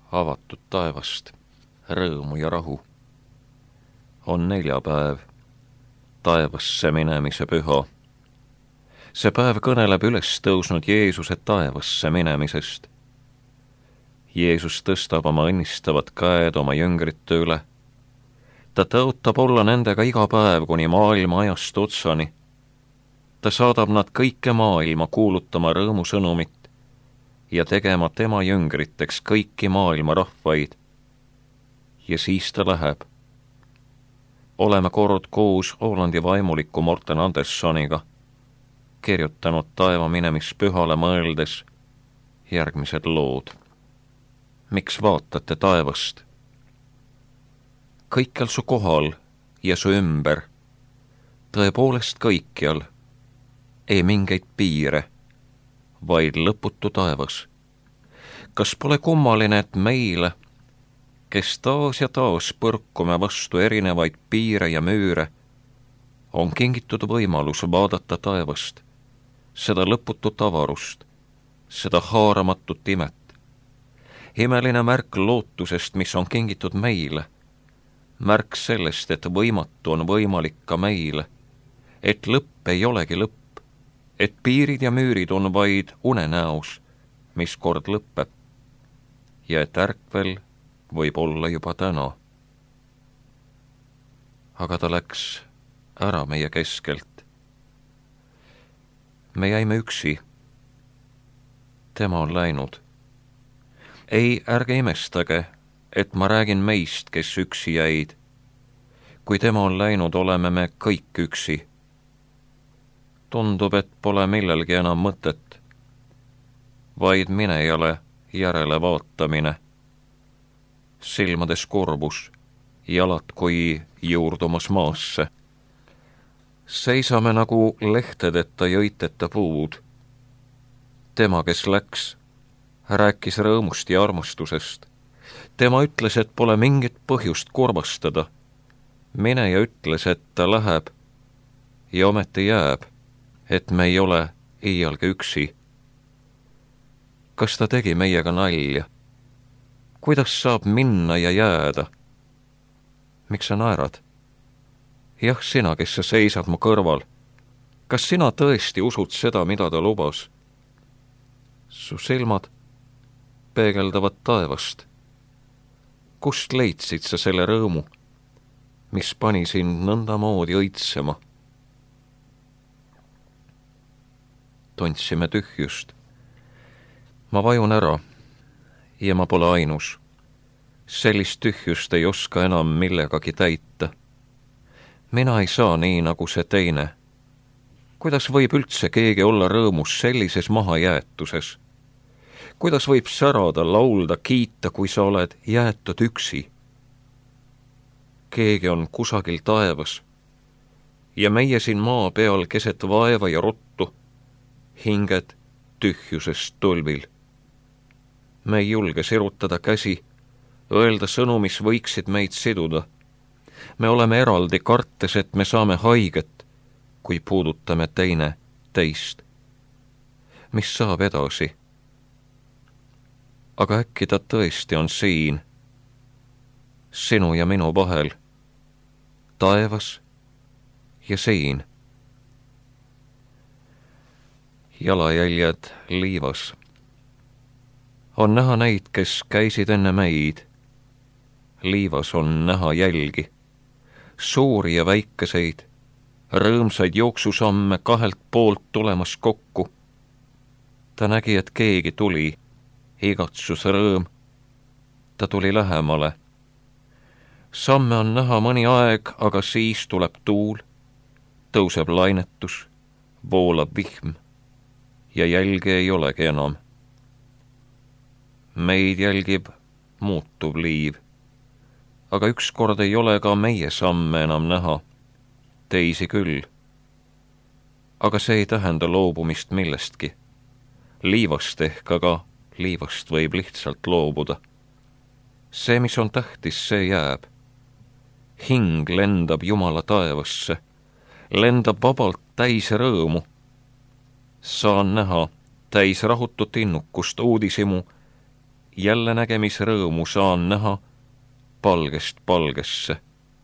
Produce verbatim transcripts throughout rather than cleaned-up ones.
avatud taevast, rõõmu ja rahu. On neljapäev, taevasse minemise püha. See päev kõneleb üles tõusnud Jeesuse taevasse minemisest. Jeesus tõstab oma õnnistavat käed oma jüngrite üle. Ta tõotab olla nendega iga päev kuni maailma ajast otsani. Ta saadab nad kõike maailma kuulutama rõõmusõnumit ja tegema tema jüngriteks kõiki maailma rahvaid. Ja siis ta läheb. Oleme kord koos Hollandi vaimuliku Morten Anderssoniga kirjutanud taeva minemispühale mõeldes järgmised lood. Miks vaatate taevast? Kõikjal su kohal ja su ümber, tõepoolest kõikjal, ei mingeid piire, vaid lõputu taevas. Kas pole kummaline, et meile, kes taas ja taas põrkume vastu erinevaid piire ja müüre, on kingitud võimalus vaadata taevast, seda lõputut avarust, seda haaramatut imet. Imeline märk lootusest, mis on kingitud meile, märk sellest, et võimatu on võimalik ka meile, et lõpp ei olegi lõpp, et piirid ja müürid on vaid unenäos, mis kord lõpeb, ja et ärkvel võib olla juba täna. Aga ta läks ära meie keskelt. Me jäime üksi. Tema on läinud. Ei, ärge imestage, et ma räägin meist, kes üksi jäid. Kui tema on läinud, oleme me kõik üksi. Tundub, et pole millelgi enam mõtet, vaid minejale järele vaatamine. Silmades kurbus, jalad kui juurdumas maasse. Seisame nagu lehtedeta jõiteta puud. Tema, kes läks, rääkis rõõmust ja armastusest. Tema ütles, et pole mingit põhjust kurvastada. Mineja ütles, et ta läheb ja ometi jääb, et me ei ole iialgi üksi. Kas ta tegi meiega nalja? Kuidas saab minna ja jääda? Miks sa naerad? Jah, sina, kes sa seisad mu kõrval. Kas sina tõesti usud seda, mida ta lubas? Su silmad peegeldavad taevast. Kust leidsid sa selle rõõmu, mis pani sind nõndamoodi õitsema? Tontsime tühjust. Ma vajun ära ja ma pole ainus. Sellist tühjust ei oska enam millegagi täita. Mina ei saa nii nagu see teine. Kuidas võib üldse keegi olla rõõmus sellises mahajäetuses? Kuidas võib särada, laulda, kiita, kui sa oled jäetud üksi? Keegi on kusagil taevas ja meie siin maa peal keset vaeva ja rottu, hinged tühjusest tulvil. Me ei julge sirutada käsi, öelda sõnu, mis võiksid meid siduda. Me oleme eraldi, kartes, et me saame haiget, kui puudutame teine teist. Mis saab edasi? Aga äkki ta tõesti on siin, sinu ja minu vahel, taevas ja siin. Jalajäljed liivas. On näha neid, kes käisid enne meid. Liivas on näha jälgi, suuri ja väikeseid, rõõmsaid jooksusamme kahelt poolt tulemas kokku. Ta nägi, et keegi tuli, igatsus rõõm. Ta tuli lähemale. Samme on näha mõni aeg, aga siis tuleb tuul, tõuseb lainetus, voolab vihm ja jälgi ei olegi enam. Meid jälgib muutuv liiv, aga ükskord ei ole ka meie samme enam näha, teisi küll. Aga see ei tähenda loobumist millestki. Liivast ehk, aga liivast võib lihtsalt loobuda. See, mis on tähtis, see jääb. Hing lendab Jumala taevasse, lendab vabalt täis rõõmu. Saan näha täis rahutut innukust uudisimu jälle nägemisrõõmu saan näha palgest palgesse.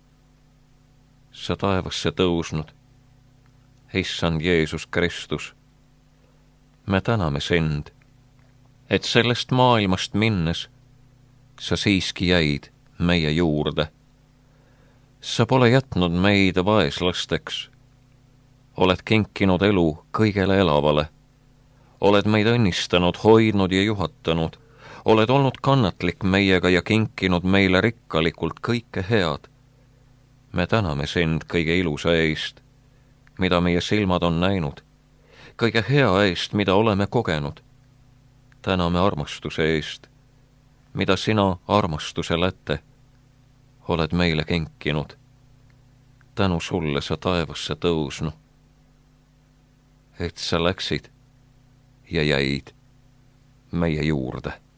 Sa taevasse tõusnud, issand Jeesus Kristus, me täname sind, et sellest maailmast minnes sa siiski jäid meie juurde. Sa pole jätnud meid vaeslasteks, oled kinkinud elu kõigele elavale, oled meid õnnistanud, hoidnud ja juhatanud, oled olnud kannatlik meiega ja kinkinud meile rikkalikult kõike head. Me täname sind kõige ilusa eest, mida meie silmad on näinud, kõige hea eest, mida oleme kogenud. Täname armastuse eest, mida sina armastuse lätte oled meile kinkinud. Tänu sulle sa taevasse tõusnu, et sa läksid ja jäid meie juurde.